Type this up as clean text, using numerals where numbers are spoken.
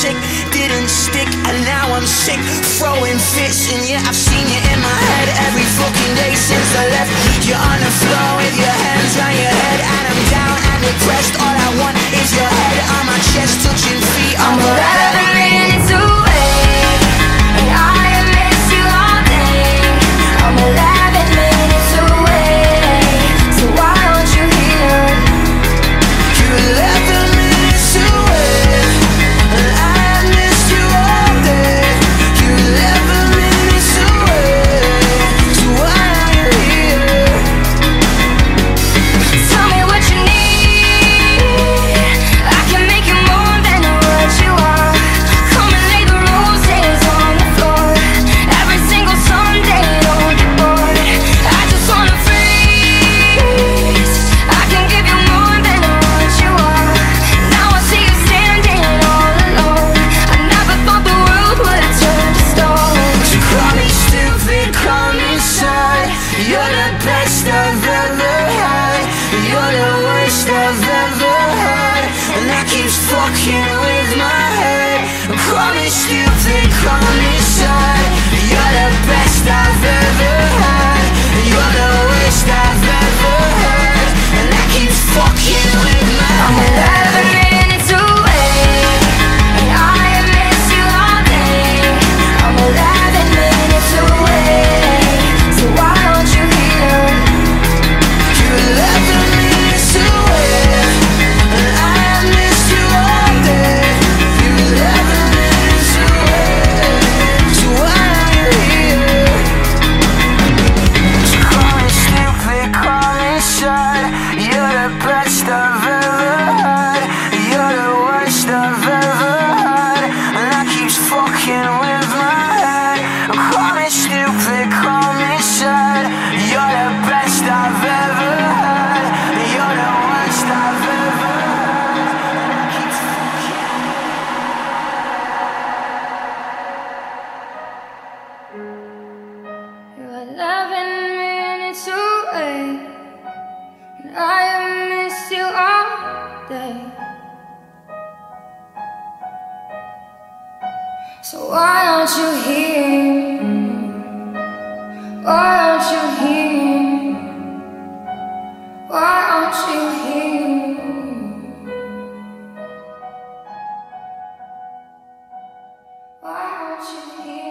chick didn't stick, and now I'm sick, throwing fits. And yeah, I've seen you in my head every fucking day since I left. You're on the floor with your hands on your head, and I'm down and depressed. All I want is your head on my chest, touching feet on my head. 11 minutes away, and I miss you all day. I'm 11 minutes away, so why aren't you here? You're 11 minutes away, and I miss you all day. You're 11 minutes away, so why are you here? Tell me what you need, I can make you more than what you are. Come and lay the roses on the floor, every single Sunday, don't get bored. I just wanna freeze, I can give you more than what you are. Now I see you standing all alone, I never thought the world would have turned to stone. So call me stupid, call me sad. You're the best I've ever had. You're the worst I've ever had, and that keeps fucking with my head. Call me stupid, call me sad. You're the best I've ever had. You're the worst I've ever had, and that keeps fucking with my I'm head. 11 minutes away, and I miss you all day. I'm 11 minutes away, so why aren't you here? You're 11 minutes away, and I miss you all day. You're 11 minutes away, so why are you here? So call me stupid, call me sad. You're the best I've ever had. You're the worst I've ever had, and that keeps fucking with my head. Call me stupid, call me sad. You're the best I've ever had. You're the worst I've ever had, and that keeps You're 11 minutes away, and I miss you all day. So why aren't you here? Why aren't you here? Why aren't you here? Why aren't you here?